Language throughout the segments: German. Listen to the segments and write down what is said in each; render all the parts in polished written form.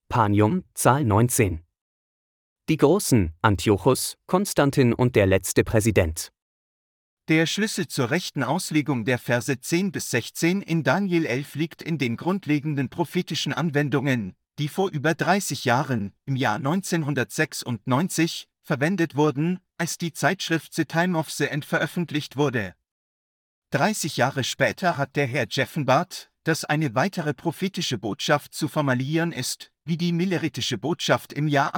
Panium, Zahl 19. Die Großen, Antiochus, Konstantin und der letzte Präsident. Der Schlüssel zur rechten Auslegung der Verse 10 bis 16 in Daniel 11 liegt in den grundlegenden prophetischen Anwendungen, die vor über 30 Jahren, im Jahr 1996, verwendet wurden, als die Zeitschrift The Time of the End veröffentlicht wurde. 30 Jahre später hat der Herr geoffenbart, dass eine weitere prophetische Botschaft zu formulieren ist, wie die milleritische Botschaft im Jahr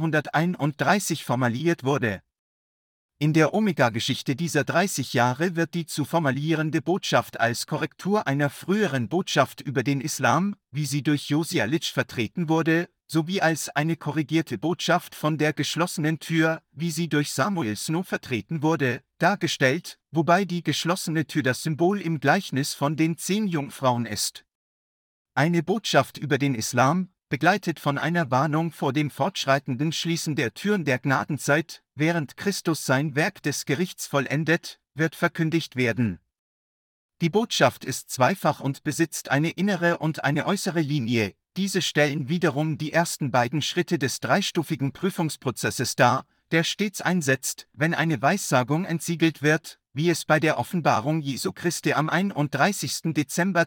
1831 formuliert wurde. In der Omega-Geschichte dieser 30 Jahre wird die zu formulierende Botschaft als Korrektur einer früheren Botschaft über den Islam, wie sie durch Josiah Litsch vertreten wurde, sowie als eine korrigierte Botschaft von der geschlossenen Tür, wie sie durch Samuel Snow vertreten wurde, dargestellt, wobei die geschlossene Tür das Symbol im Gleichnis von den 10 Jungfrauen ist. Eine Botschaft über den Islam, begleitet von einer Warnung vor dem fortschreitenden Schließen der Türen der Gnadenzeit, während Christus sein Werk des Gerichts vollendet, wird verkündigt werden. Die Botschaft ist zweifach und besitzt eine innere und eine äußere Linie. Diese stellen wiederum die ersten beiden Schritte des dreistufigen Prüfungsprozesses dar, der stets einsetzt, wenn eine Weissagung entsiegelt wird, wie es bei der Offenbarung Jesu Christi am 31. Dezember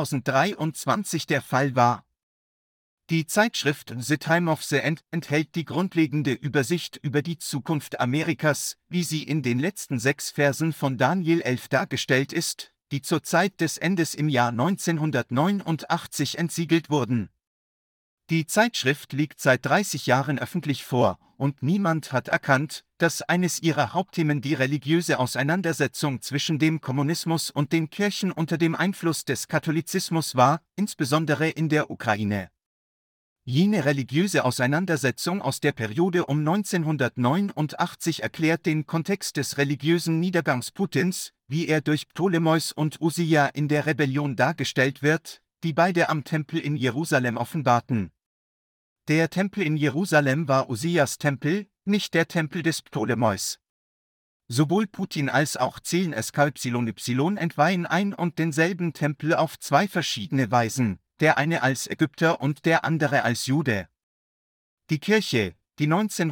2023 der Fall war. Die Zeitschrift The Time of the End enthält die grundlegende Übersicht über die Zukunft Amerikas, wie sie in den letzten 6 Versen von Daniel 11 dargestellt ist, die zur Zeit des Endes im Jahr 1989 entsiegelt wurden. Die Zeitschrift liegt seit 30 Jahren öffentlich vor, und niemand hat erkannt, dass eines ihrer Hauptthemen die religiöse Auseinandersetzung zwischen dem Kommunismus und den Kirchen unter dem Einfluss des Katholizismus war, insbesondere in der Ukraine. Jene religiöse Auseinandersetzung aus der Periode um 1989 erklärt den Kontext des religiösen Niedergangs Putins, wie er durch Ptolemäus und Usia in der Rebellion dargestellt wird, die beide am Tempel in Jerusalem offenbarten. Der Tempel in Jerusalem war Usias Tempel, nicht der Tempel des Ptolemäus. Sowohl Putin als auch zählen Eskapsilon entweihen ein und denselben Tempel auf 2 verschiedene Weisen, der eine als Ägypter und der andere als Jude. Die Kirche, die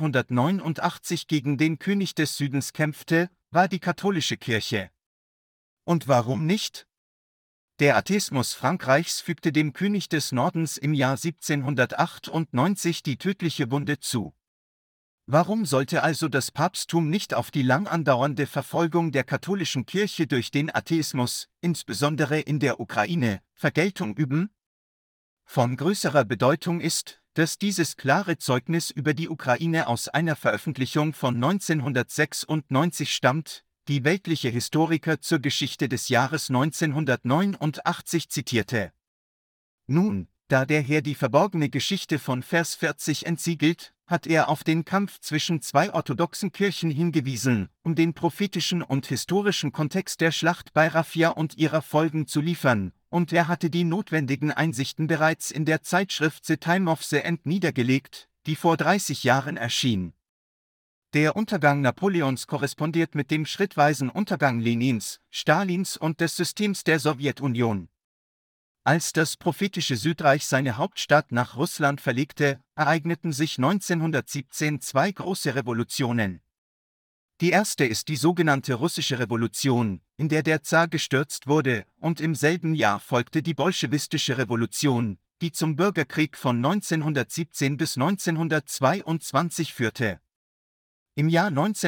1989 gegen den König des Südens kämpfte, war die katholische Kirche. Und warum nicht? Der Atheismus Frankreichs fügte dem König des Nordens im Jahr 1798 die tödliche Wunde zu. Warum sollte also das Papsttum nicht auf die lang andauernde Verfolgung der katholischen Kirche durch den Atheismus, insbesondere in der Ukraine, Vergeltung üben? Von größerer Bedeutung ist, dass dieses klare Zeugnis über die Ukraine aus einer Veröffentlichung von 1996 stammt, die weltliche Historiker zur Geschichte des Jahres 1989 zitierte. Nun, da der Herr die verborgene Geschichte von Vers 40 entsiegelt, hat er auf den Kampf zwischen 2 orthodoxen Kirchen hingewiesen, um den prophetischen und historischen Kontext der Schlacht bei Raphia und ihrer Folgen zu liefern, und er hatte die notwendigen Einsichten bereits in der Zeitschrift The Time of the End niedergelegt, die vor 30 Jahren erschien. Der Untergang Napoleons korrespondiert mit dem schrittweisen Untergang Lenins, Stalins und des Systems der Sowjetunion. Als das prophetische Südreich seine Hauptstadt nach Russland verlegte, ereigneten sich 1917 2 große Revolutionen. Die erste ist die sogenannte Russische Revolution, in der der Zar gestürzt wurde, und im selben Jahr folgte die bolschewistische Revolution, die zum Bürgerkrieg von 1917 bis 1922 führte. Im Jahr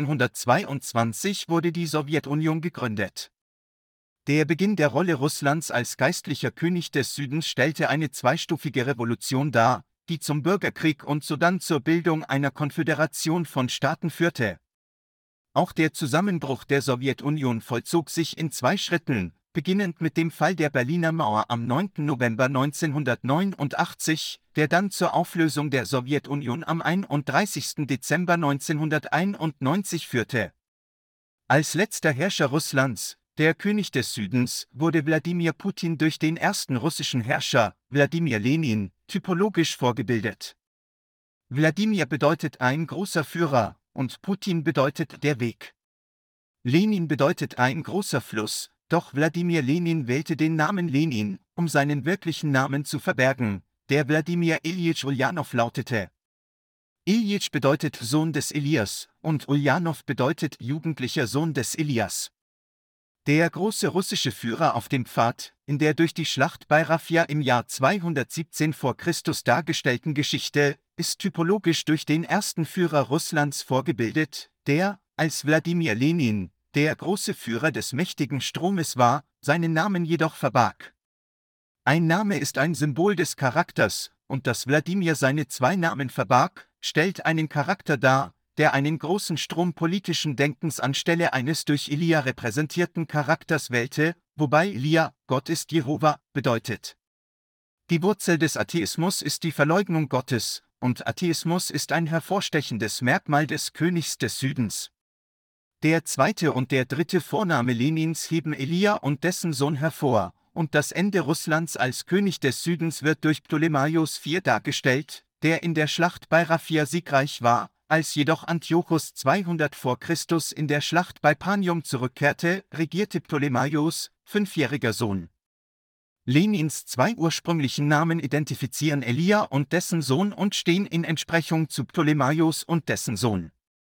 1922 wurde die Sowjetunion gegründet. Der Beginn der Rolle Russlands als geistlicher König des Südens stellte eine zweistufige Revolution dar, die zum Bürgerkrieg und sodann zur Bildung einer Konföderation von Staaten führte. Auch der Zusammenbruch der Sowjetunion vollzog sich in 2 Schritten, beginnend mit dem Fall der Berliner Mauer am 9. November 1989, der dann zur Auflösung der Sowjetunion am 31. Dezember 1991 führte. Als letzter Herrscher Russlands, der König des Südens, wurde Wladimir Putin durch den ersten russischen Herrscher, Wladimir Lenin, typologisch vorgebildet. Wladimir bedeutet ein großer Führer, und Putin bedeutet der Weg. Lenin bedeutet ein großer Fluss, doch Wladimir Lenin wählte den Namen Lenin, um seinen wirklichen Namen zu verbergen, der Wladimir Iljitsch Uljanow lautete. Iljitsch bedeutet Sohn des Elias und Uljanow bedeutet jugendlicher Sohn des Elias. Der große russische Führer auf dem Pfad, in der durch die Schlacht bei Rafja im Jahr 217 vor Christus dargestellten Geschichte, ist typologisch durch den ersten Führer Russlands vorgebildet, der, als Wladimir Lenin, der große Führer des mächtigen Stromes war, seinen Namen jedoch verbarg. Ein Name ist ein Symbol des Charakters, und dass Wladimir seine zwei Namen verbarg, stellt einen Charakter dar, der einen großen Strom politischen Denkens anstelle eines durch Elia repräsentierten Charakters wählte, wobei Elia, Gott ist Jehova, bedeutet. Die Wurzel des Atheismus ist die Verleugnung Gottes, und Atheismus ist ein hervorstechendes Merkmal des Königs des Südens. Der zweite und der dritte Vorname Lenins heben Elia und dessen Sohn hervor, und das Ende Russlands als König des Südens wird durch Ptolemaios IV dargestellt, der in der Schlacht bei Rafja siegreich war. Als jedoch Antiochos 200 vor Christus in der Schlacht bei Panium zurückkehrte, regierte Ptolemaios, fünfjähriger Sohn. Lenins zwei ursprünglichen Namen identifizieren Elia und dessen Sohn und stehen in Entsprechung zu Ptolemaios und dessen Sohn.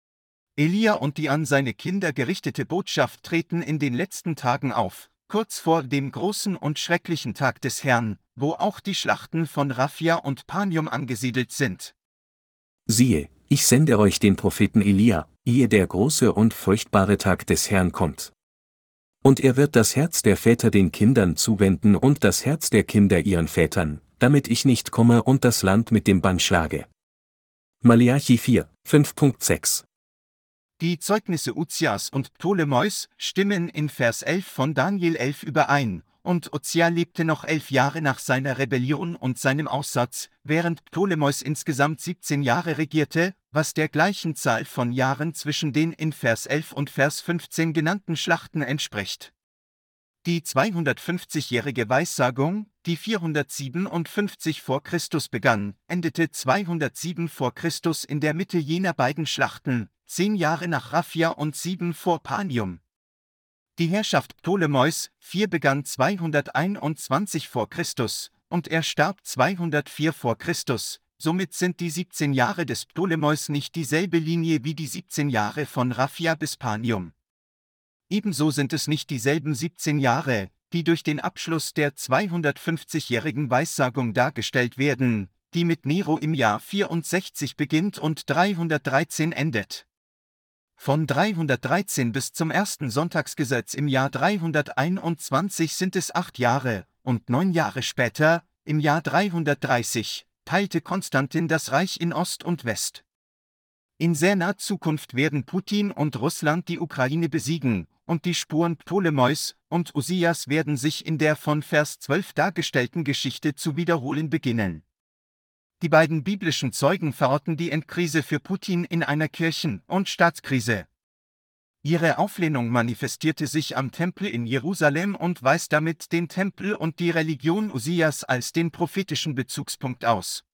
Elia und die an seine Kinder gerichtete Botschaft treten in den letzten Tagen auf, kurz vor dem großen und schrecklichen Tag des Herrn, wo auch die Schlachten von Rafja und Panium angesiedelt sind. Siehe, ich sende euch den Propheten Elia, ehe der große und furchtbare Tag des Herrn kommt. Und er wird das Herz der Väter den Kindern zuwenden und das Herz der Kinder ihren Vätern, damit ich nicht komme und das Land mit dem Bann schlage. Maleachi 4, 5.6. Die Zeugnisse Uzias und Ptolemäus stimmen in Vers 11 von Daniel 11 überein, und Uzia lebte noch 11 Jahre nach seiner Rebellion und seinem Aussatz, während Ptolemäus insgesamt 17 Jahre regierte, was der gleichen Zahl von Jahren zwischen den in Vers 11 und Vers 15 genannten Schlachten entspricht. Die 250-jährige Weissagung, die 457 vor Christus begann, endete 207 vor Christus in der Mitte jener beiden Schlachten, 10 Jahre nach Rafja und 7 vor Panium. Die Herrschaft Ptolemäus 4 begann 221 vor Christus, und er starb 204 vor Christus, somit sind die 17 Jahre des Ptolemäus nicht dieselbe Linie wie die 17 Jahre von Rafja bis Panium. Ebenso sind es nicht dieselben 17 Jahre, die durch den Abschluss der 250-jährigen Weissagung dargestellt werden, die mit Nero im Jahr 64 beginnt und 313 endet. Von 313 bis zum ersten Sonntagsgesetz im Jahr 321 sind es 8 Jahre, und 9 Jahre später, im Jahr 330, teilte Konstantin das Reich in Ost und West. In sehr naher Zukunft werden Putin und Russland die Ukraine besiegen, und die Spuren Ptolemäus und Uzias werden sich in der von Vers 12 dargestellten Geschichte zu wiederholen beginnen. Die beiden biblischen Zeugen verorten die Endkrise für Putin in einer Kirchen- und Staatskrise. Ihre Auflehnung manifestierte sich am Tempel in Jerusalem und weist damit den Tempel und die Religion Uzias als den prophetischen Bezugspunkt aus.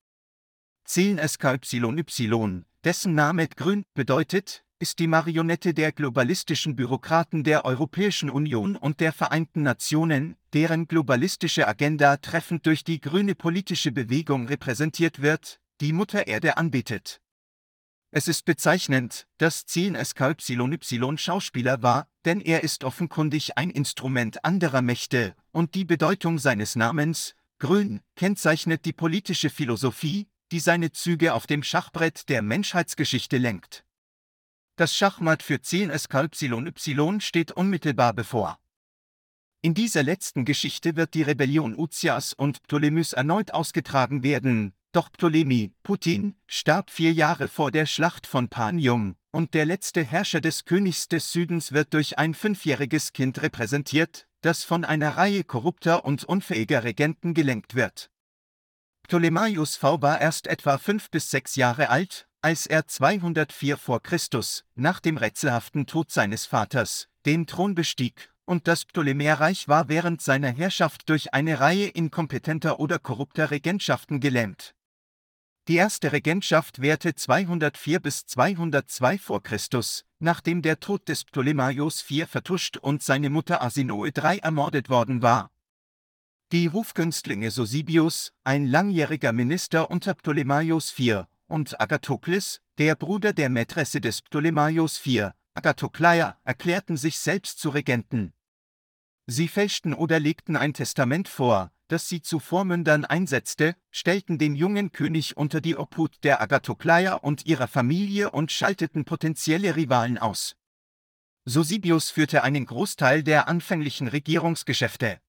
CNSKY, dessen Name Grün bedeutet, ist die Marionette der globalistischen Bürokraten der Europäischen Union und der Vereinten Nationen, deren globalistische Agenda treffend durch die grüne politische Bewegung repräsentiert wird, die Mutter Erde anbetet. Es ist bezeichnend, dass CNSKY Schauspieler war, denn er ist offenkundig ein Instrument anderer Mächte, und die Bedeutung seines Namens, Grün, kennzeichnet die politische Philosophie, die seine Züge auf dem Schachbrett der Menschheitsgeschichte lenkt. Das Schachmatt für CNSKY steht unmittelbar bevor. In dieser letzten Geschichte wird die Rebellion Uzias und Ptolemäus erneut ausgetragen werden, doch Ptolemy, Putin, starb 4 Jahre vor der Schlacht von Panium, und der letzte Herrscher des Königs des Südens wird durch ein 5-jähriges Kind repräsentiert, das von einer Reihe korrupter und unfähiger Regenten gelenkt wird. Ptolemaios V war erst etwa 5 bis 6 Jahre alt, als er 204 vor Christus, nach dem rätselhaften Tod seines Vaters, den Thron bestieg, und das Ptolemäerreich war während seiner Herrschaft durch eine Reihe inkompetenter oder korrupter Regentschaften gelähmt. Die erste Regentschaft währte 204 bis 202 vor Christus, nachdem der Tod des Ptolemaios IV vertuscht und seine Mutter Arsinoe III ermordet worden war. Die Rufgünstlinge Sosibius, ein langjähriger Minister unter Ptolemaios IV, und Agathokles, der Bruder der Mätresse des Ptolemaios IV, Agathokleia, erklärten sich selbst zu Regenten. Sie fälschten oder legten ein Testament vor, das sie zu Vormündern einsetzte, stellten den jungen König unter die Obhut der Agathokleia und ihrer Familie und schalteten potenzielle Rivalen aus. Sosibius führte einen Großteil der anfänglichen Regierungsgeschäfte.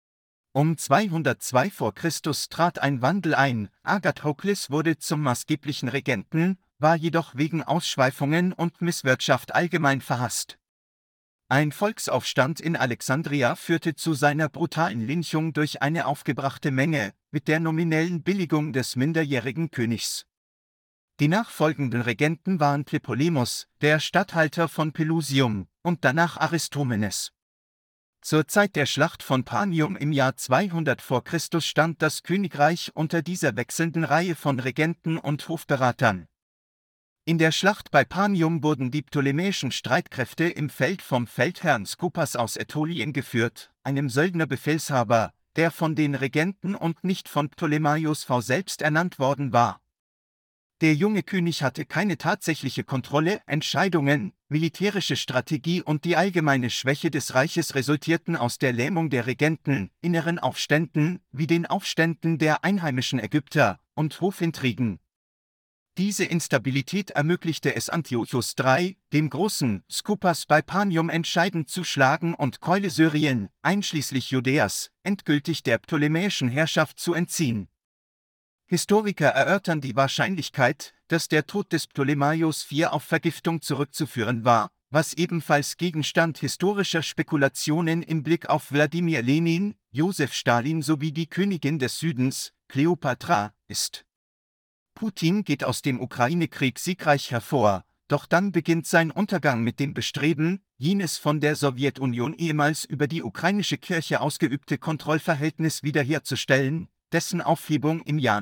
Um 202 vor Christus trat ein Wandel ein, Agathokles wurde zum maßgeblichen Regenten, war jedoch wegen Ausschweifungen und Misswirtschaft allgemein verhasst. Ein Volksaufstand in Alexandria führte zu seiner brutalen Lynchung durch eine aufgebrachte Menge, mit der nominellen Billigung des minderjährigen Königs. Die nachfolgenden Regenten waren Tlepolemus, der Statthalter von Pelusium, und danach Aristomenes. Zur Zeit der Schlacht von Panium im Jahr 200 vor Christus stand das Königreich unter dieser wechselnden Reihe von Regenten und Hofberatern. In der Schlacht bei Panium wurden die ptolemäischen Streitkräfte im Feld vom Feldherrn Skopas aus Ätolien geführt, einem Söldnerbefehlshaber, der von den Regenten und nicht von Ptolemaios V selbst ernannt worden war. Der junge König hatte keine tatsächliche Kontrolle, Entscheidungen, militärische Strategie und die allgemeine Schwäche des Reiches resultierten aus der Lähmung der Regenten, inneren Aufständen, wie den Aufständen der einheimischen Ägypter, und Hofintrigen. Diese Instabilität ermöglichte es Antiochos III., dem Großen, Skopas bei Panium entscheidend zu schlagen und Keule Syrien, einschließlich Judäas, endgültig der ptolemäischen Herrschaft zu entziehen. Historiker erörtern die Wahrscheinlichkeit, dass der Tod des Ptolemaios IV auf Vergiftung zurückzuführen war, was ebenfalls Gegenstand historischer Spekulationen im Blick auf Wladimir Lenin, Josef Stalin sowie die Königin des Südens, Kleopatra, ist. Putin geht aus dem Ukraine-Krieg siegreich hervor, doch dann beginnt sein Untergang mit dem Bestreben, jenes von der Sowjetunion ehemals über die ukrainische Kirche ausgeübte Kontrollverhältnis wiederherzustellen, dessen Aufhebung im Jahr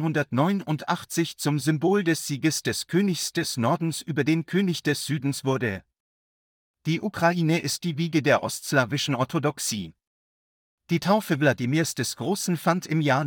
1989 zum Symbol des Sieges des Königs des Nordens über den König des Südens wurde. Die Ukraine ist die Wiege der ostslawischen Orthodoxie. Die Taufe Wladimirs des Großen fand im Jahr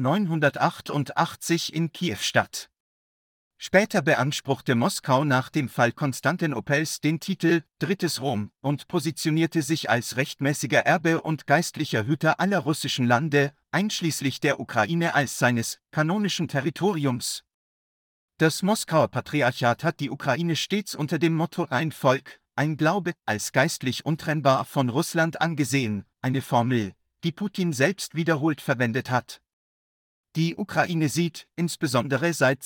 988 in Kiew statt. Später beanspruchte Moskau nach dem Fall Konstantinopels den Titel Drittes Rom und positionierte sich als rechtmäßiger Erbe und geistlicher Hüter aller russischen Lande, einschließlich der Ukraine als seines kanonischen Territoriums. Das Moskauer Patriarchat hat die Ukraine stets unter dem Motto Ein Volk, ein Glaube als geistlich untrennbar von Russland angesehen, eine Formel, die Putin selbst wiederholt verwendet hat. Die Ukraine sieht, insbesondere seit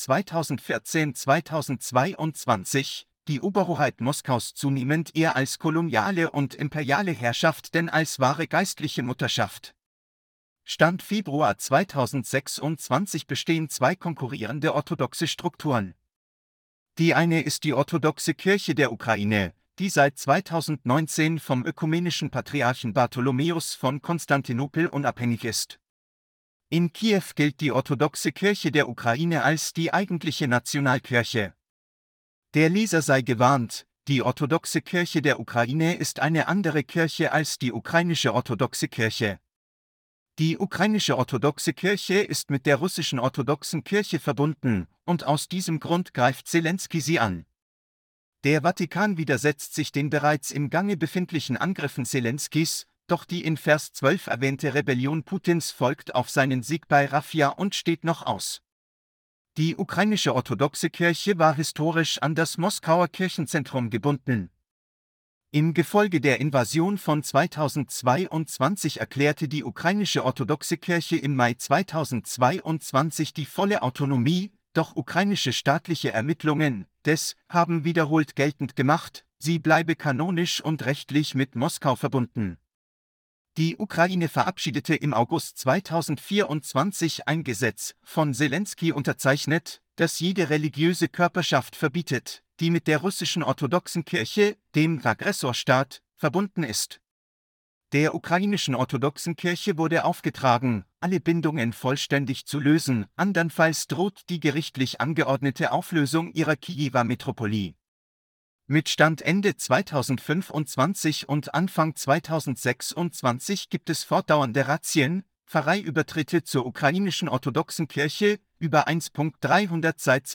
2014-2022, die Oberhoheit Moskaus zunehmend eher als koloniale und imperiale Herrschaft denn als wahre geistliche Mutterschaft. Stand Februar 2026 bestehen zwei konkurrierende orthodoxe Strukturen. Die eine ist die orthodoxe Kirche der Ukraine, die seit 2019 vom ökumenischen Patriarchen Bartholomäus von Konstantinopel unabhängig ist. In Kiew gilt die orthodoxe Kirche der Ukraine als die eigentliche Nationalkirche. Der Leser sei gewarnt, die orthodoxe Kirche der Ukraine ist eine andere Kirche als die ukrainische orthodoxe Kirche. Die ukrainische orthodoxe Kirche ist mit der russischen orthodoxen Kirche verbunden, und aus diesem Grund greift Selenskyj sie an. Der Vatikan widersetzt sich den bereits im Gange befindlichen Angriffen Selenskijs, doch die in Vers 12 erwähnte Rebellion Putins folgt auf seinen Sieg bei Raffia und steht noch aus. Die ukrainische orthodoxe Kirche war historisch an das Moskauer Kirchenzentrum gebunden. Im Gefolge der Invasion von 2022 erklärte die ukrainische orthodoxe Kirche im Mai 2022 die volle Autonomie, doch ukrainische staatliche Ermittlungen haben wiederholt geltend gemacht, sie bleibe kanonisch und rechtlich mit Moskau verbunden. Die Ukraine verabschiedete im August 2024 ein Gesetz, von Selenskyj unterzeichnet, das jede religiöse Körperschaft verbietet, die mit der russischen orthodoxen Kirche, dem Aggressorstaat, verbunden ist. Der ukrainischen orthodoxen Kirche wurde aufgetragen, alle Bindungen vollständig zu lösen, andernfalls droht die gerichtlich angeordnete Auflösung ihrer Kiewer Metropolie. Mit Stand Ende 2025 und Anfang 2026 gibt es fortdauernde Razzien, Pfarreiübertritte zur ukrainischen orthodoxen Kirche, über 1.300 seit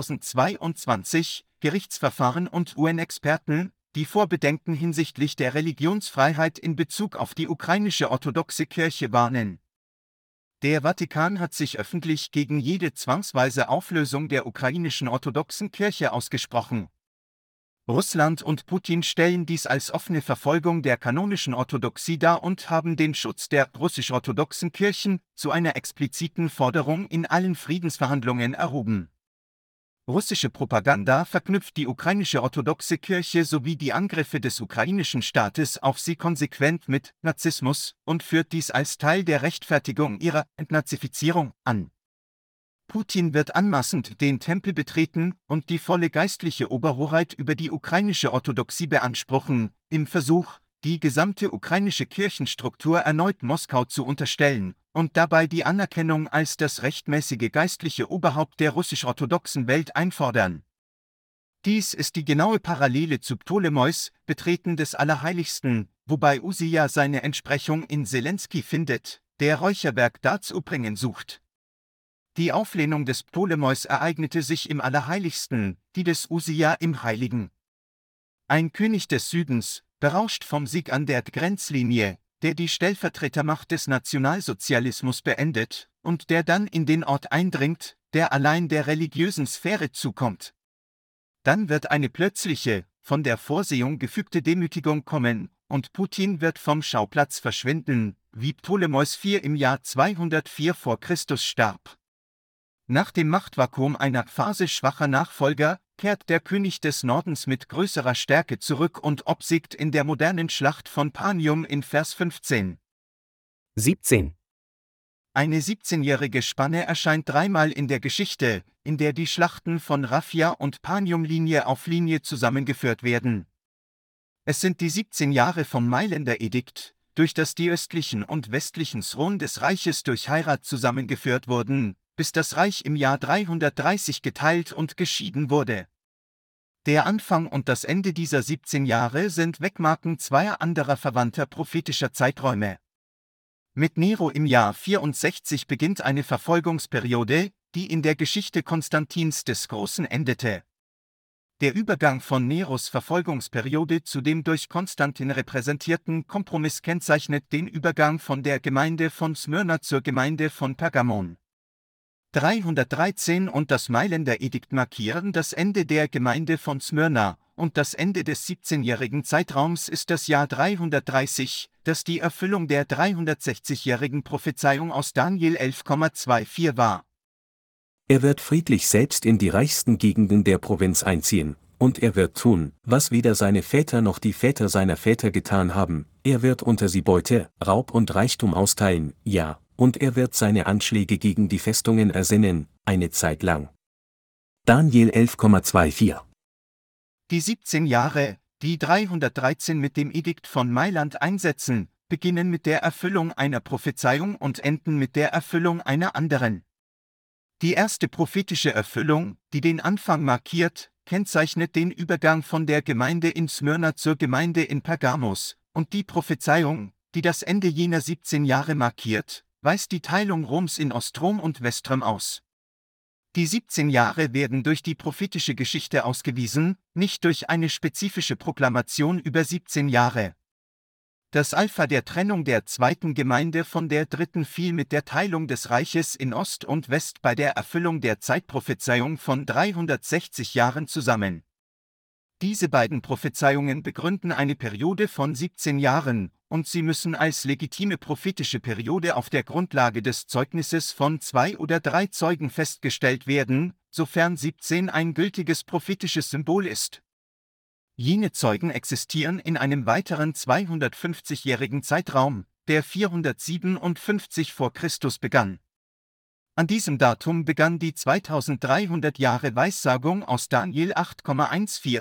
2022, Gerichtsverfahren und UN-Experten, die vor Bedenken hinsichtlich der Religionsfreiheit in Bezug auf die ukrainische orthodoxe Kirche warnen. Der Vatikan hat sich öffentlich gegen jede zwangsweise Auflösung der ukrainischen orthodoxen Kirche ausgesprochen. Russland und Putin stellen dies als offene Verfolgung der kanonischen Orthodoxie dar und haben den Schutz der russisch-orthodoxen Kirchen zu einer expliziten Forderung in allen Friedensverhandlungen erhoben. Russische Propaganda verknüpft die ukrainische orthodoxe Kirche sowie die Angriffe des ukrainischen Staates auf sie konsequent mit Nazismus und führt dies als Teil der Rechtfertigung ihrer Entnazifizierung an. Putin wird anmaßend den Tempel betreten und die volle geistliche Oberhoheit über die ukrainische Orthodoxie beanspruchen, im Versuch, die gesamte ukrainische Kirchenstruktur erneut Moskau zu unterstellen und dabei die Anerkennung als das rechtmäßige geistliche Oberhaupt der russisch-orthodoxen Welt einfordern. Dies ist die genaue Parallele zu Ptolemäus' Betreten des Allerheiligsten, wobei Usia seine Entsprechung in Zelensky findet, der Räucherwerk darzubringen sucht. Die Auflehnung des Ptolemäus ereignete sich im Allerheiligsten, die des Usia im Heiligen. Ein König des Südens, berauscht vom Sieg an der Grenzlinie, der die Stellvertretermacht des Nationalsozialismus beendet und der dann in den Ort eindringt, der allein der religiösen Sphäre zukommt. Dann wird eine plötzliche, von der Vorsehung gefügte Demütigung kommen, und Putin wird vom Schauplatz verschwinden, wie Ptolemäus IV im Jahr 204 vor Christus starb. Nach dem Machtvakuum einer Phase schwacher Nachfolger kehrt der König des Nordens mit größerer Stärke zurück und obsiegt in der modernen Schlacht von Panium in Vers 15. 17. Eine 17-jährige Spanne erscheint dreimal in der Geschichte, in der die Schlachten von Raphia und Panium Linie auf Linie zusammengeführt werden. Es sind die 17 Jahre vom Mailänder Edikt, durch das die östlichen und westlichen Thron des Reiches durch Heirat zusammengeführt wurden, bis das Reich im Jahr 330 geteilt und geschieden wurde. Der Anfang und das Ende dieser 17 Jahre sind Wegmarken zweier anderer verwandter prophetischer Zeiträume. Mit Nero im Jahr 64 beginnt eine Verfolgungsperiode, die in der Geschichte Konstantins des Großen endete. Der Übergang von Neros Verfolgungsperiode zu dem durch Konstantin repräsentierten Kompromiss kennzeichnet den Übergang von der Gemeinde von Smyrna zur Gemeinde von Pergamon. 313 und das Mailänder Edikt markieren das Ende der Gemeinde von Smyrna, und das Ende des 17-jährigen Zeitraums ist das Jahr 330, das die Erfüllung der 360-jährigen Prophezeiung aus Daniel 11,24 war. Er wird friedlich selbst in die reichsten Gegenden der Provinz einziehen, und er wird tun, was weder seine Väter noch die Väter seiner Väter getan haben, er wird unter sie Beute, Raub und Reichtum austeilen, ja, und er wird seine Anschläge gegen die Festungen ersinnen, eine Zeit lang. Daniel 11,24. Die 17 Jahre, die 313 mit dem Edikt von Mailand einsetzen, beginnen mit der Erfüllung einer Prophezeiung und enden mit der Erfüllung einer anderen. Die erste prophetische Erfüllung, die den Anfang markiert, kennzeichnet den Übergang von der Gemeinde in Smyrna zur Gemeinde in Pergamos, und die Prophezeiung, die das Ende jener 17 Jahre markiert, weist die Teilung Roms in Ostrom und Westrom aus. Die 17 Jahre werden durch die prophetische Geschichte ausgewiesen, nicht durch eine spezifische Proklamation über 17 Jahre. Das Alpha der Trennung der zweiten Gemeinde von der dritten fiel mit der Teilung des Reiches in Ost und West bei der Erfüllung der Zeitprophezeiung von 360 Jahren zusammen. Diese beiden Prophezeiungen begründen eine Periode von 17 Jahren, und sie müssen als legitime prophetische Periode auf der Grundlage des Zeugnisses von 2 oder 3 Zeugen festgestellt werden, sofern 17 ein gültiges prophetisches Symbol ist. Jene Zeugen existieren in einem weiteren 250-jährigen Zeitraum, der 457 vor Christus begann. An diesem Datum begann die 2300 Jahre Weissagung aus Daniel 8,14.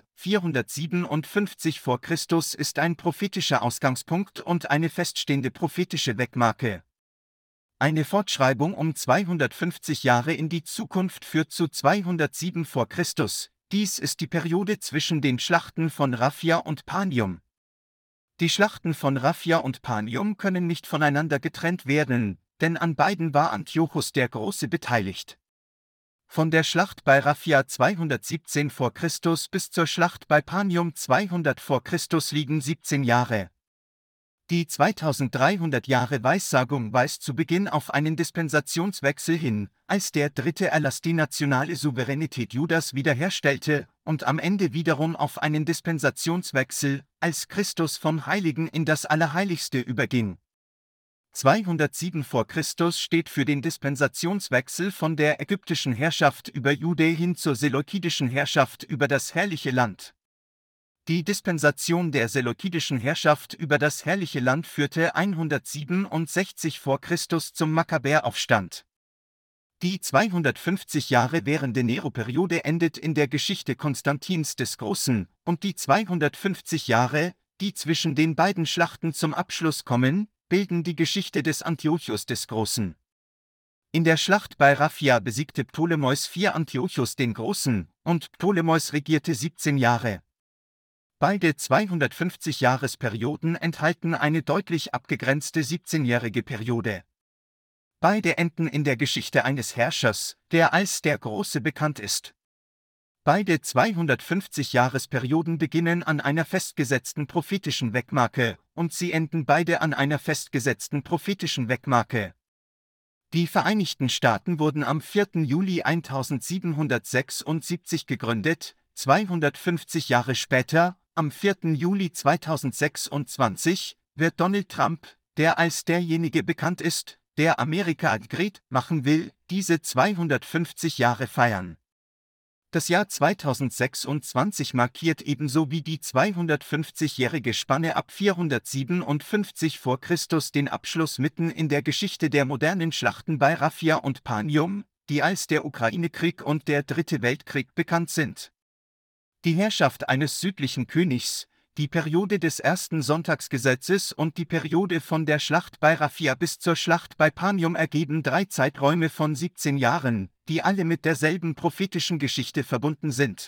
457 vor Christus ist ein prophetischer Ausgangspunkt und eine feststehende prophetische Wegmarke. Eine Fortschreibung um 250 Jahre in die Zukunft führt zu 207 vor Christus. Dies ist die Periode zwischen den Schlachten von Raphia und Panium. Die Schlachten von Raphia und Panium können nicht voneinander getrennt werden, denn an beiden war Antiochos der Große beteiligt. Von der Schlacht bei Raphia 217 v. Chr. bis zur Schlacht bei Panium 200 v. Chr. liegen 17 Jahre. Die 2300 Jahre Weissagung weist zu Beginn auf einen Dispensationswechsel hin, als der Dritte Erlass die nationale Souveränität Judas wiederherstellte, und am Ende wiederum auf einen Dispensationswechsel, als Christus vom Heiligen in das Allerheiligste überging. 207 v. Chr. Steht für den Dispensationswechsel von der ägyptischen Herrschaft über Jude hin zur seleukidischen Herrschaft über das herrliche Land. Die Dispensation der seleukidischen Herrschaft über das herrliche Land führte 167 v. Chr. zum Makkabäeraufstand. Die 250 Jahre währende Nero-Periode endet in der Geschichte Konstantins des Großen, und die 250 Jahre, die zwischen den beiden Schlachten zum Abschluss kommen, bilden die Geschichte des Antiochos des Großen. In der Schlacht bei Raphia besiegte Ptolemäus IV Antiochos den Großen, und Ptolemäus regierte 17 Jahre. Beide 250-Jahresperioden enthalten eine deutlich abgegrenzte 17-jährige Periode. Beide enden in der Geschichte eines Herrschers, der als der Große bekannt ist. Beide 250-Jahresperioden beginnen an einer festgesetzten prophetischen Wegmarke, und sie enden beide an einer festgesetzten prophetischen Wegmarke. Die Vereinigten Staaten wurden am 4. Juli 1776 gegründet, 250 Jahre später, am 4. Juli 2026, wird Donald Trump, der als derjenige bekannt ist, der Amerika great machen will, diese 250 Jahre feiern. Das Jahr 2026 markiert ebenso wie die 250-jährige Spanne ab 457 v. Chr. Den Abschluss mitten in der Geschichte der modernen Schlachten bei Raphia und Panium, die als der Ukraine-Krieg und der Dritte Weltkrieg bekannt sind. Die Herrschaft eines südlichen Königs, die Periode des ersten Sonntagsgesetzes und die Periode von der Schlacht bei Raphia bis zur Schlacht bei Panium ergeben 3 Zeiträume von 17 Jahren, die alle mit derselben prophetischen Geschichte verbunden sind.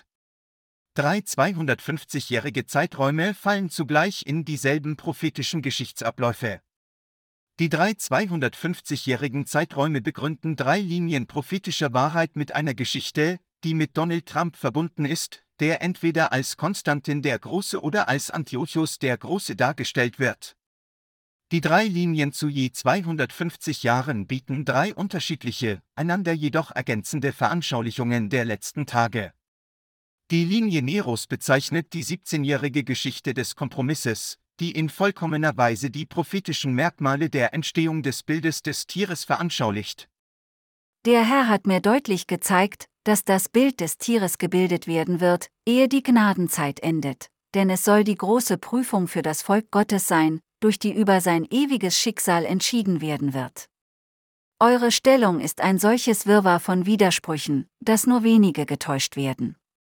3 250-jährige Zeiträume fallen zugleich in dieselben prophetischen Geschichtsabläufe. Die 3 250-jährigen Zeiträume begründen 3 Linien prophetischer Wahrheit mit einer Geschichte, die mit Donald Trump verbunden ist, der entweder als Konstantin der Große oder als Antiochos der Große dargestellt wird. Die 3 Linien zu je 250 Jahren bieten 3 unterschiedliche, einander jedoch ergänzende Veranschaulichungen der letzten Tage. Die Linie Neros bezeichnet die 17-jährige Geschichte des Kompromisses, die in vollkommener Weise die prophetischen Merkmale der Entstehung des Bildes des Tieres veranschaulicht. Der Herr hat mir deutlich gezeigt, dass das Bild des Tieres gebildet werden wird, ehe die Gnadenzeit endet, denn es soll die große Prüfung für das Volk Gottes sein, durch die über sein ewiges Schicksal entschieden werden wird. Eure Stellung ist ein solches Wirrwarr von Widersprüchen, dass nur wenige getäuscht werden.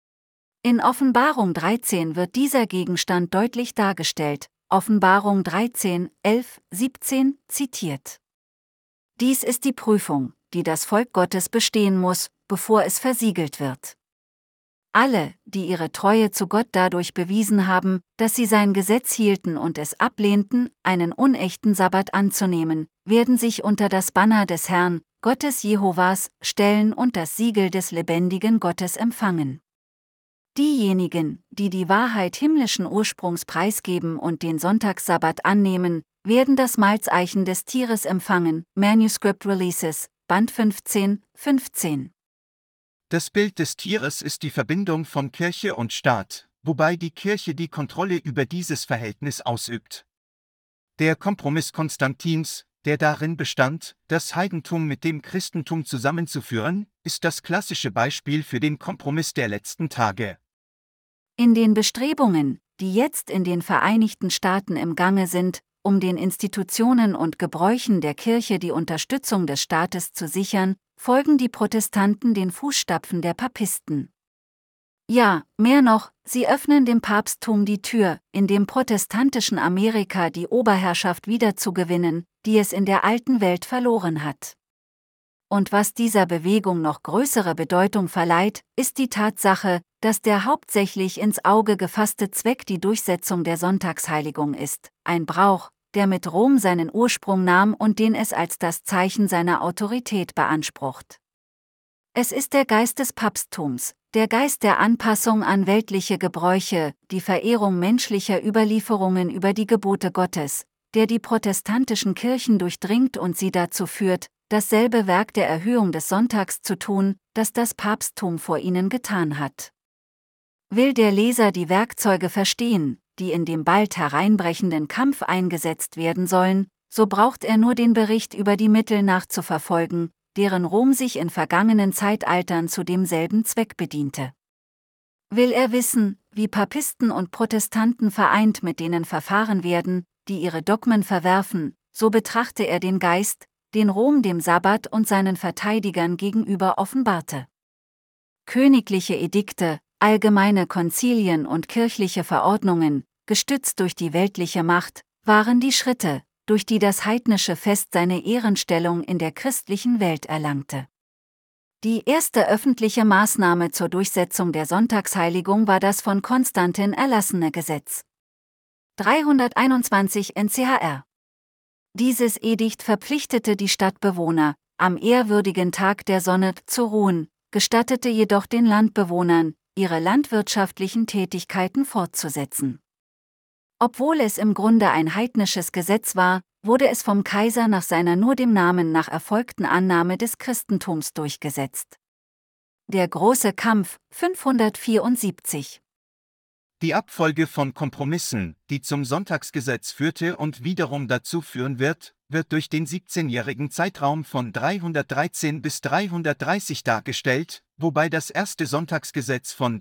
In Offenbarung 13 wird dieser Gegenstand deutlich dargestellt, Offenbarung 13, 11, 17, zitiert. Dies ist die Prüfung, die das Volk Gottes bestehen muss, bevor es versiegelt wird. Alle, die ihre Treue zu Gott dadurch bewiesen haben, dass sie sein Gesetz hielten und es ablehnten, einen unechten Sabbat anzunehmen, werden sich unter das Banner des Herrn, Gottes Jehovas, stellen und das Siegel des lebendigen Gottes empfangen. Diejenigen, die die Wahrheit himmlischen Ursprungs preisgeben und den Sonntagssabbat annehmen, werden das Malzeichen des Tieres empfangen. Manuscript Releases, Band 15, 15. Das Bild des Tieres ist die Verbindung von Kirche und Staat, wobei die Kirche die Kontrolle über dieses Verhältnis ausübt. Der Kompromiss Konstantins, der darin bestand, das Heidentum mit dem Christentum zusammenzuführen, ist das klassische Beispiel für den Kompromiss der letzten Tage. In den Bestrebungen, die jetzt in den Vereinigten Staaten im Gange sind, um den Institutionen und Gebräuchen der Kirche die Unterstützung des Staates zu sichern, folgen die Protestanten den Fußstapfen der Papisten. Ja, mehr noch, sie öffnen dem Papsttum die Tür, in dem protestantischen Amerika die Oberherrschaft wiederzugewinnen, die es in der alten Welt verloren hat. Und was dieser Bewegung noch größere Bedeutung verleiht, ist die Tatsache, dass der hauptsächlich ins Auge gefasste Zweck die Durchsetzung der Sonntagsheiligung ist, ein Brauch, der mit Rom seinen Ursprung nahm und den es als das Zeichen seiner Autorität beansprucht. Es ist der Geist des Papsttums, der Geist der Anpassung an weltliche Gebräuche, die Verehrung menschlicher Überlieferungen über die Gebote Gottes, der die protestantischen Kirchen durchdringt und sie dazu führt, dasselbe Werk der Erhöhung des Sonntags zu tun, das das Papsttum vor ihnen getan hat. Will der Leser die Werkzeuge verstehen, die in dem bald hereinbrechenden Kampf eingesetzt werden sollen, so braucht er nur den Bericht über die Mittel nachzuverfolgen, deren Rom sich in vergangenen Zeitaltern zu demselben Zweck bediente. Will er wissen, wie Papisten und Protestanten vereint mit denen verfahren werden, die ihre Dogmen verwerfen, so betrachte er den Geist, den Rom dem Sabbat und seinen Verteidigern gegenüber offenbarte. Königliche Edikte, allgemeine Konzilien und kirchliche Verordnungen, gestützt durch die weltliche Macht, waren die Schritte, durch die das heidnische Fest seine Ehrenstellung in der christlichen Welt erlangte. Die erste öffentliche Maßnahme zur Durchsetzung der Sonntagsheiligung war das von Konstantin erlassene Gesetz 321 NCHR. Dieses Edikt verpflichtete die Stadtbewohner, am ehrwürdigen Tag der Sonne zu ruhen, gestattete jedoch den Landbewohnern, ihre landwirtschaftlichen Tätigkeiten fortzusetzen. Obwohl es im Grunde ein heidnisches Gesetz war, wurde es vom Kaiser nach seiner nur dem Namen nach erfolgten Annahme des Christentums durchgesetzt. Der große Kampf 574. Die Abfolge von Kompromissen, die zum Sonntagsgesetz führte und wiederum dazu führen wird, wird durch den 17-jährigen Zeitraum von 313 bis 330 dargestellt, wobei das erste Sonntagsgesetz von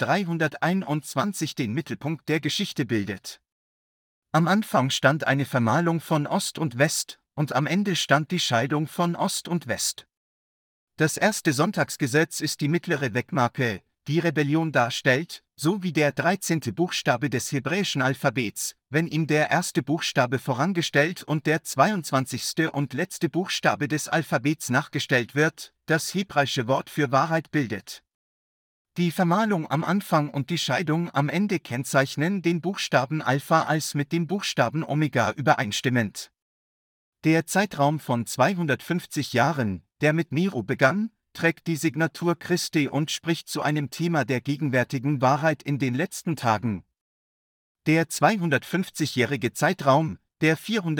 321 den Mittelpunkt der Geschichte bildet. Am Anfang stand eine Vermahlung von Ost und West, und am Ende stand die Scheidung von Ost und West. Das erste Sonntagsgesetz ist die mittlere Wegmarke, die Rebellion darstellt, so wie der 13. Buchstabe des hebräischen Alphabets, wenn ihm der erste Buchstabe vorangestellt und der 22. und letzte Buchstabe des Alphabets nachgestellt wird, das hebräische Wort für Wahrheit bildet. Die Vermahlung am Anfang und die Scheidung am Ende kennzeichnen den Buchstaben Alpha als mit dem Buchstaben Omega übereinstimmend. Der Zeitraum von 250 Jahren, der mit Nero begann, trägt die Signatur Christi und spricht zu einem Thema der gegenwärtigen Wahrheit in den letzten Tagen. Der 250-jährige Zeitraum, der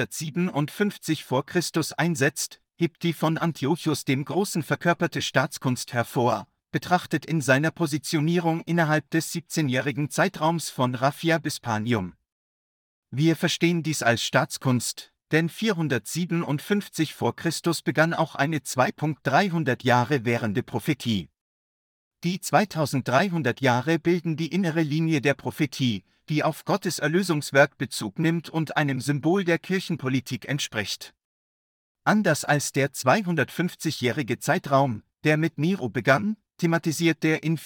457 vor Christus einsetzt, hebt die von Antiochus dem Großen verkörperte Staatskunst hervor, betrachtet in seiner Positionierung innerhalb des 17-jährigen Zeitraums von Raphia bis Panium. Wir verstehen dies als Staatskunst, denn 457 vor Christus begann auch eine 2.300 Jahre währende Prophetie. Die 2300 Jahre bilden die innere Linie der Prophetie, die auf Gottes Erlösungswerk Bezug nimmt und einem Symbol der Kirchenpolitik entspricht. Anders als der 250-jährige Zeitraum, der mit Nero begann, thematisiert der in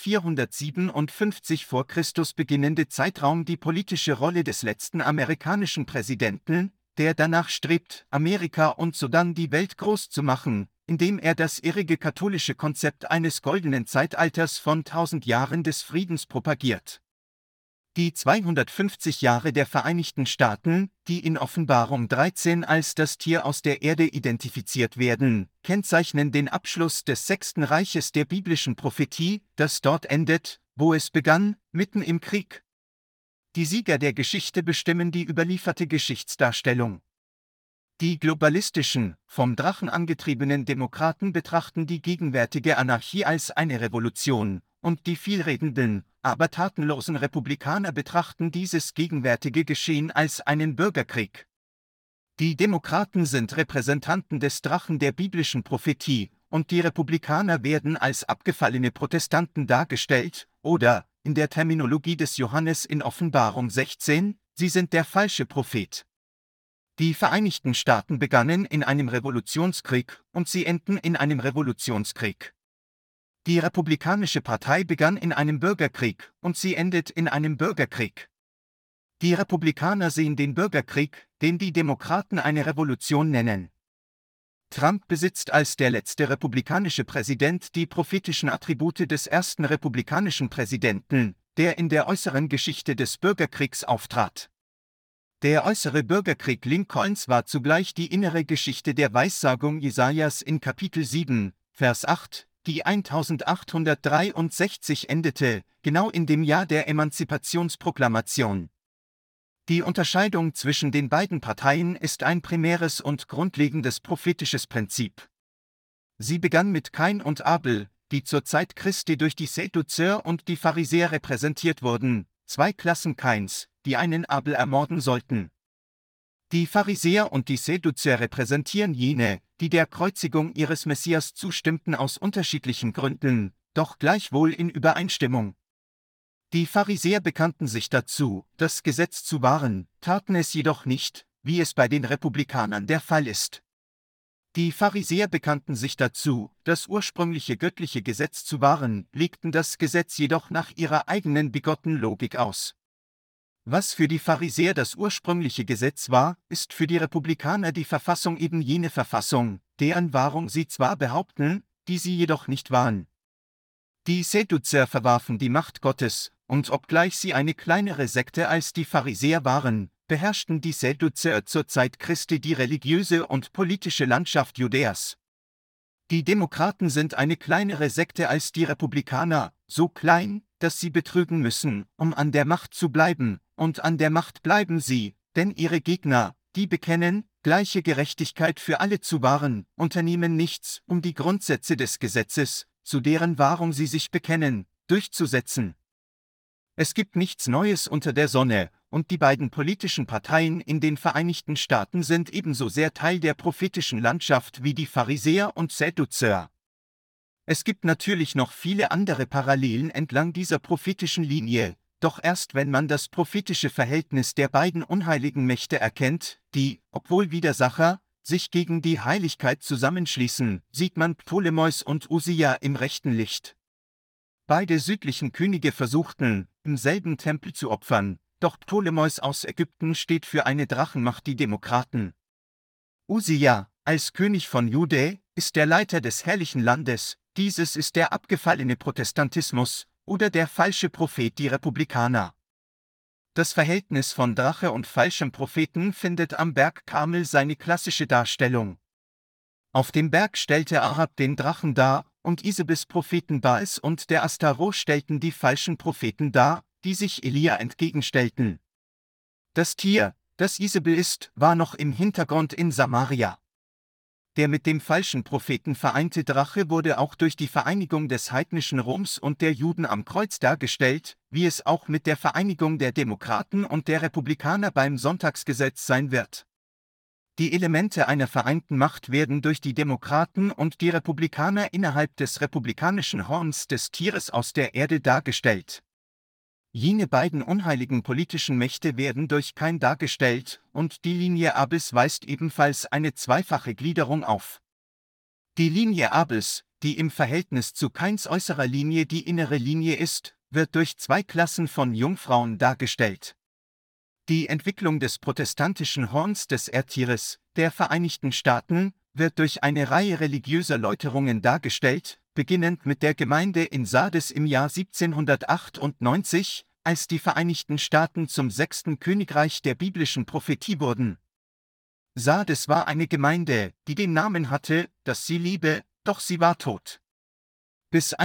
457 vor Christus beginnende Zeitraum die politische Rolle des letzten amerikanischen Präsidenten, der danach strebt, Amerika und sodann die Welt groß zu machen, indem er das irrige katholische Konzept eines goldenen Zeitalters von 1000 Jahren des Friedens propagiert. Die 250 Jahre der Vereinigten Staaten, die in Offenbarung 13 als das Tier aus der Erde identifiziert werden, kennzeichnen den Abschluss des 6. Reiches der biblischen Prophetie, das dort endet, wo es begann, mitten im Krieg. Die Sieger der Geschichte bestimmen die überlieferte Geschichtsdarstellung. Die globalistischen, vom Drachen angetriebenen Demokraten betrachten die gegenwärtige Anarchie als eine Revolution, und die vielredenden, aber tatenlosen Republikaner betrachten dieses gegenwärtige Geschehen als einen Bürgerkrieg. Die Demokraten sind Repräsentanten des Drachen der biblischen Prophetie, und die Republikaner werden als abgefallene Protestanten dargestellt, oder, in der Terminologie des Johannes in Offenbarung 16, sie sind der falsche Prophet. Die Vereinigten Staaten begannen in einem Revolutionskrieg und sie enden in einem Revolutionskrieg. Die Republikanische Partei begann in einem Bürgerkrieg und sie endet in einem Bürgerkrieg. Die Republikaner sehen den Bürgerkrieg, den die Demokraten eine Revolution nennen. Trump besitzt als der letzte republikanische Präsident die prophetischen Attribute des ersten republikanischen Präsidenten, der in der äußeren Geschichte des Bürgerkriegs auftrat. Der äußere Bürgerkrieg Lincolns war zugleich die innere Geschichte der Weissagung Jesajas in Kapitel 7, Vers 8, die 1863 endete, genau in dem Jahr der Emanzipationsproklamation. Die Unterscheidung zwischen den beiden Parteien ist ein primäres und grundlegendes prophetisches Prinzip. Sie begann mit Kain und Abel, die zur Zeit Christi durch die Sadduzäer und die Pharisäer repräsentiert wurden, zwei Klassen Kains, die einen Abel ermorden sollten. Die Pharisäer und die Sadduzäer repräsentieren jene, die der Kreuzigung ihres Messias zustimmten aus unterschiedlichen Gründen, doch gleichwohl in Übereinstimmung. Die Pharisäer bekannten sich dazu, das Gesetz zu wahren, taten es jedoch nicht, wie es bei den Republikanern der Fall ist. Die Pharisäer bekannten sich dazu, das ursprüngliche göttliche Gesetz zu wahren, legten das Gesetz jedoch nach ihrer eigenen bigotten Logik aus. Was für die Pharisäer das ursprüngliche Gesetz war, ist für die Republikaner die Verfassung eben jene Verfassung, deren Wahrung sie zwar behaupten, die sie jedoch nicht waren. Die Sadduzäer verwarfen die Macht Gottes, und obgleich sie eine kleinere Sekte als die Pharisäer waren, beherrschten die Sadduzäer zur Zeit Christi die religiöse und politische Landschaft Judäas. Die Demokraten sind eine kleinere Sekte als die Republikaner, so klein, dass sie betrügen müssen, um an der Macht zu bleiben, und an der Macht bleiben sie, denn ihre Gegner, die bekennen, gleiche Gerechtigkeit für alle zu wahren, unternehmen nichts, um die Grundsätze des Gesetzes, zu deren Wahrung sie sich bekennen, durchzusetzen. Es gibt nichts Neues unter der Sonne, und die beiden politischen Parteien in den Vereinigten Staaten sind ebenso sehr Teil der prophetischen Landschaft wie die Pharisäer und Sadduzäer. Es gibt natürlich noch viele andere Parallelen entlang dieser prophetischen Linie, doch erst wenn man das prophetische Verhältnis der beiden unheiligen Mächte erkennt, die, obwohl Widersacher, sich gegen die Heiligkeit zusammenschließen, sieht man Ptolemäus und Usia im rechten Licht. Beide südlichen Könige versuchten, im selben Tempel zu opfern, doch Ptolemäus aus Ägypten steht für eine Drachenmacht die Demokraten. Usia, als König von Judä, ist der Leiter des herrlichen Landes, dieses ist der abgefallene Protestantismus, oder der falsche Prophet die Republikaner. Das Verhältnis von Drache und falschem Propheten findet am Berg Karmel seine klassische Darstellung. Auf dem Berg stellte Ahab den Drachen dar, und Isebes Propheten Baals und der Astaroth stellten die falschen Propheten dar, die sich Elia entgegenstellten. Das Tier, das Isebel ist, war noch im Hintergrund in Samaria. Der mit dem falschen Propheten vereinte Drache wurde auch durch die Vereinigung des heidnischen Roms und der Juden am Kreuz dargestellt, wie es auch mit der Vereinigung der Demokraten und der Republikaner beim Sonntagsgesetz sein wird. Die Elemente einer vereinten Macht werden durch die Demokraten und die Republikaner innerhalb des republikanischen Horns des Tieres aus der Erde dargestellt. Jene beiden unheiligen politischen Mächte werden durch Kain dargestellt, und die Linie Abels weist ebenfalls eine zweifache Gliederung auf. Die Linie Abels, die im Verhältnis zu Kains äußerer Linie die innere Linie ist, wird durch zwei Klassen von Jungfrauen dargestellt. Die Entwicklung des protestantischen Horns des Erdtieres, der Vereinigten Staaten, wird durch eine Reihe religiöser Läuterungen dargestellt, beginnend mit der Gemeinde in Sardes im Jahr 1798, als die Vereinigten Staaten zum 6. Königreich der biblischen Prophetie wurden. Sardes war eine Gemeinde, die den Namen hatte, dass sie liebe, doch sie war tot. Bis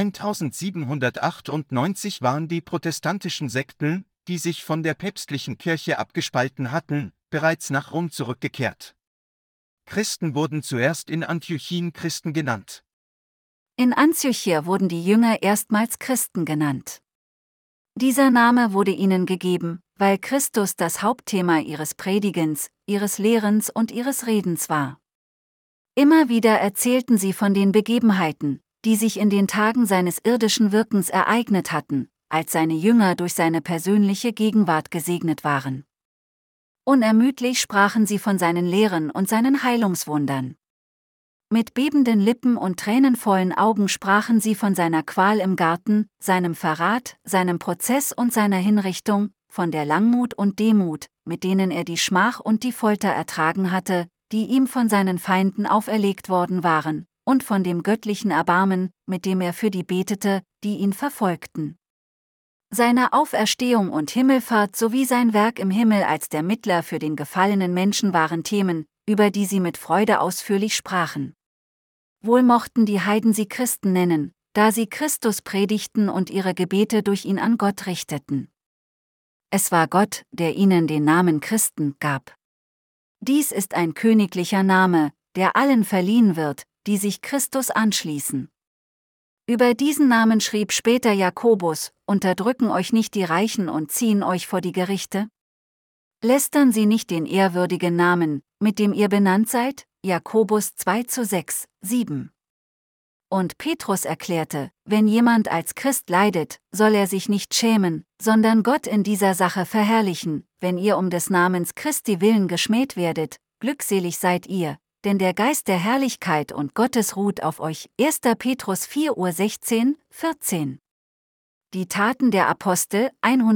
1798 waren die protestantischen Sekten, die sich von der päpstlichen Kirche abgespalten hatten, bereits nach Rom zurückgekehrt. Christen wurden zuerst in Antiochien Christen genannt. In Antiochia wurden die Jünger erstmals Christen genannt. Dieser Name wurde ihnen gegeben, weil Christus das Hauptthema ihres Predigens, ihres Lehrens und ihres Redens war. Immer wieder erzählten sie von den Begebenheiten, die sich in den Tagen seines irdischen Wirkens ereignet hatten, als seine Jünger durch seine persönliche Gegenwart gesegnet waren. Unermüdlich sprachen sie von seinen Lehren und seinen Heilungswundern. Mit bebenden Lippen und tränenvollen Augen sprachen sie von seiner Qual im Garten, seinem Verrat, seinem Prozess und seiner Hinrichtung, von der Langmut und Demut, mit denen er die Schmach und die Folter ertragen hatte, die ihm von seinen Feinden auferlegt worden waren, und von dem göttlichen Erbarmen, mit dem er für die betete, die ihn verfolgten. Seiner Auferstehung und Himmelfahrt sowie sein Werk im Himmel als der Mittler für den gefallenen Menschen waren Themen, über die sie mit Freude ausführlich sprachen. Wohl mochten die Heiden sie Christen nennen, da sie Christus predigten und ihre Gebete durch ihn an Gott richteten. Es war Gott, der ihnen den Namen Christen gab. Dies ist ein königlicher Name, der allen verliehen wird, die sich Christus anschließen. Über diesen Namen schrieb später Jakobus: Unterdrücken euch nicht die Reichen und ziehen euch vor die Gerichte? Lästern sie nicht den ehrwürdigen Namen, mit dem ihr benannt seid? Jakobus 2:6, 7. Und Petrus erklärte: Wenn jemand als Christ leidet, soll er sich nicht schämen, sondern Gott in dieser Sache verherrlichen. Wenn ihr um des Namens Christi willen geschmäht werdet, glückselig seid ihr, denn der Geist der Herrlichkeit und Gottes ruht auf euch. 1. Petrus 4:16, 14. Die Taten der Apostel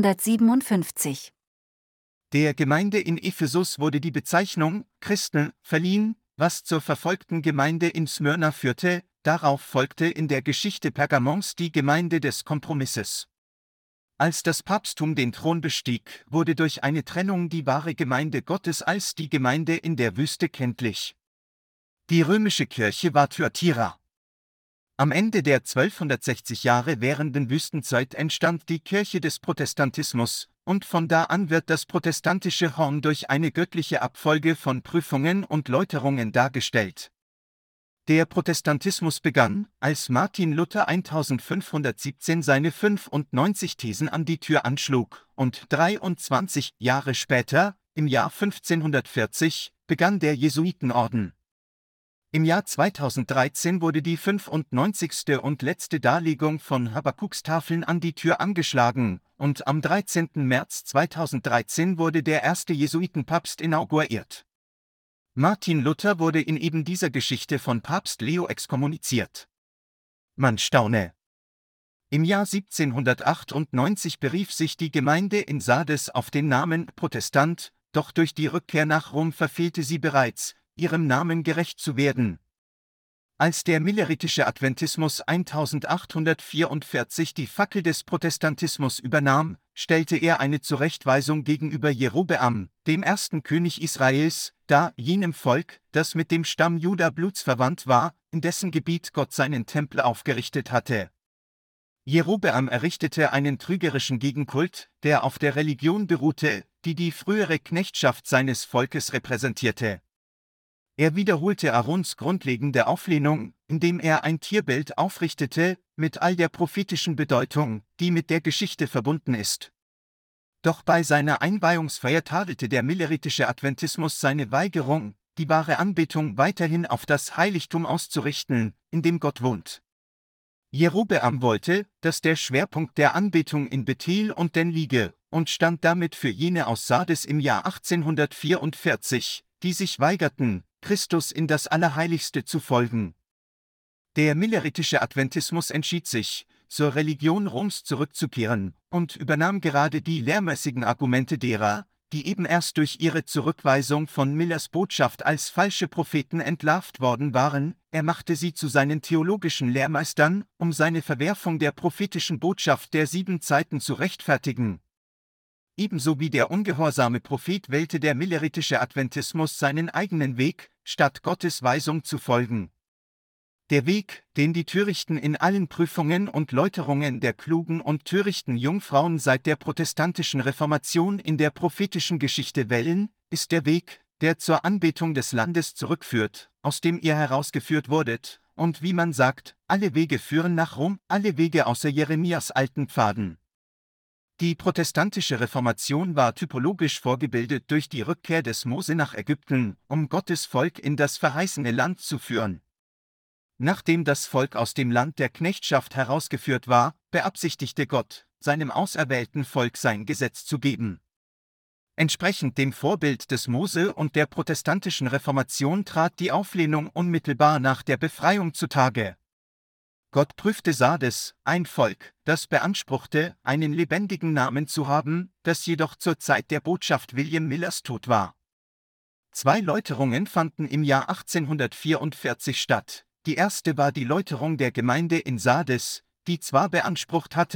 157. Der Gemeinde in Ephesus wurde die Bezeichnung Christen verliehen, was zur verfolgten Gemeinde in Smyrna führte. Darauf folgte in der Geschichte Pergamons die Gemeinde des Kompromisses. Als das Papsttum den Thron bestieg, wurde durch eine Trennung die wahre Gemeinde Gottes als die Gemeinde in der Wüste kenntlich. Die römische Kirche war Thyatira. Am Ende der 1260 Jahre währenden Wüstenzeit entstand die Kirche des Protestantismus, und von da an wird das protestantische Horn durch eine göttliche Abfolge von Prüfungen und Läuterungen dargestellt. Der Protestantismus begann, als Martin Luther 1517 seine 95 Thesen an die Tür anschlug, und 23 Jahre später, im Jahr 1540, begann der Jesuitenorden. Im Jahr 2013 wurde die 95. und letzte Darlegung von Habakkuks Tafeln an die Tür angeschlagen, und am 13. März 2013 wurde der erste Jesuitenpapst inauguriert. Martin Luther wurde in eben dieser Geschichte von Papst Leo exkommuniziert. Man staune. Im Jahr 1798 berief sich die Gemeinde in Sardes auf den Namen Protestant, doch durch die Rückkehr nach Rom verfehlte sie bereits, ihrem Namen gerecht zu werden. Als der milleritische Adventismus 1844 die Fackel des Protestantismus übernahm, stellte er eine Zurechtweisung gegenüber Jerobeam, dem ersten König Israels, dar, jenem Volk, das mit dem Stamm Juda blutsverwandt war, in dessen Gebiet Gott seinen Tempel aufgerichtet hatte. Jerobeam errichtete einen trügerischen Gegenkult, der auf der Religion beruhte, die die frühere Knechtschaft seines Volkes repräsentierte. Er wiederholte Aarons grundlegende Auflehnung, indem er ein Tierbild aufrichtete, mit all der prophetischen Bedeutung, die mit der Geschichte verbunden ist. Doch bei seiner Einweihungsfeier tadelte der milleritische Adventismus seine Weigerung, die wahre Anbetung weiterhin auf das Heiligtum auszurichten, in dem Gott wohnt. Jerobeam wollte, dass der Schwerpunkt der Anbetung in Bethel und Den liege, und stand damit für jene aus Sardes im Jahr 1844, die sich weigerten, Christus in das Allerheiligste zu folgen. Der milleritische Adventismus entschied sich, zur Religion Roms zurückzukehren, und übernahm gerade die lehrmäßigen Argumente derer, die eben erst durch ihre Zurückweisung von Millers Botschaft als falsche Propheten entlarvt worden waren. Er machte sie zu seinen theologischen Lehrmeistern, um seine Verwerfung der prophetischen Botschaft der 7 Zeiten zu rechtfertigen. Ebenso wie der ungehorsame Prophet wählte der milleritische Adventismus seinen eigenen Weg, statt Gottes Weisung zu folgen. Der Weg, den die Törichten in allen Prüfungen und Läuterungen der klugen und törichten Jungfrauen seit der protestantischen Reformation in der prophetischen Geschichte wählen, ist der Weg, der zur Anbetung des Landes zurückführt, aus dem ihr herausgeführt wurdet, und wie man sagt, alle Wege führen nach Rom, alle Wege außer Jeremias alten Pfaden. Die protestantische Reformation war typologisch vorgebildet durch die Rückkehr des Mose nach Ägypten, um Gottes Volk in das verheißene Land zu führen. Nachdem das Volk aus dem Land der Knechtschaft herausgeführt war, beabsichtigte Gott, seinem auserwählten Volk sein Gesetz zu geben. Entsprechend dem Vorbild des Mose und der protestantischen Reformation trat die Auflehnung unmittelbar nach der Befreiung zutage. Gott prüfte Sardes, ein Volk, das beanspruchte, einen lebendigen Namen zu haben, das jedoch zur Zeit der Botschaft William Millers tot war. 2 Läuterungen fanden im Jahr 1844 statt. Die erste war die Läuterung der Gemeinde in Sardes, die zwar beansprucht hatte,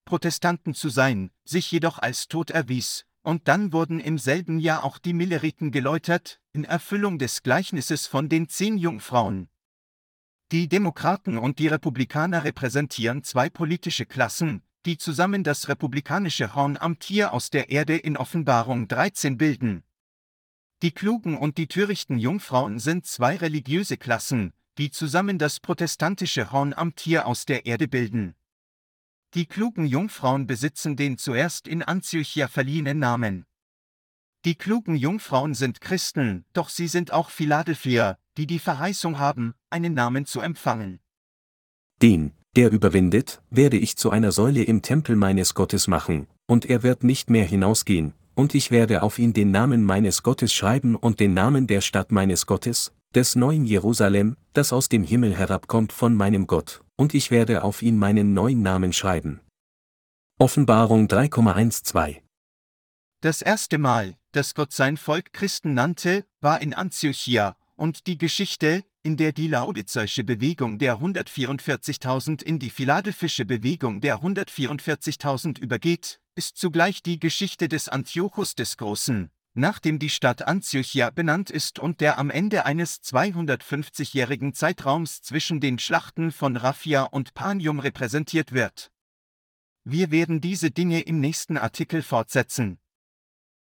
Protestanten zu sein, sich jedoch als tot erwies, und dann wurden im selben Jahr auch die Milleriten geläutert, in Erfüllung des Gleichnisses von den 10 Jungfrauen. Die Demokraten und die Republikaner repräsentieren zwei politische Klassen, die zusammen das republikanische Horn am Tier aus der Erde in Offenbarung 13 bilden. Die klugen und die törichten Jungfrauen sind zwei religiöse Klassen, die zusammen das protestantische Horn am Tier aus der Erde bilden. Die klugen Jungfrauen besitzen den zuerst in Antiochia verliehenen Namen. Die klugen Jungfrauen sind Christen, doch sie sind auch Philadelphier, die die Verheißung haben, einen Namen zu empfangen. Den, der überwindet, werde ich zu einer Säule im Tempel meines Gottes machen, und er wird nicht mehr hinausgehen, und ich werde auf ihn den Namen meines Gottes schreiben und den Namen der Stadt meines Gottes, des neuen Jerusalem, das aus dem Himmel herabkommt von meinem Gott, und ich werde auf ihn meinen neuen Namen schreiben. Offenbarung 3,12. Das erste Mal, dass Gott sein Volk Christen nannte, war in Antiochia, und die Geschichte, in der die laodizäische Bewegung der 144.000 in die philadelphische Bewegung der 144.000 übergeht, ist zugleich die Geschichte des Antiochus des Großen, nachdem die Stadt Antiochia benannt ist und der am Ende eines 250-jährigen Zeitraums zwischen den Schlachten von Raphia und Panium repräsentiert wird. Wir werden diese Dinge im nächsten Artikel fortsetzen.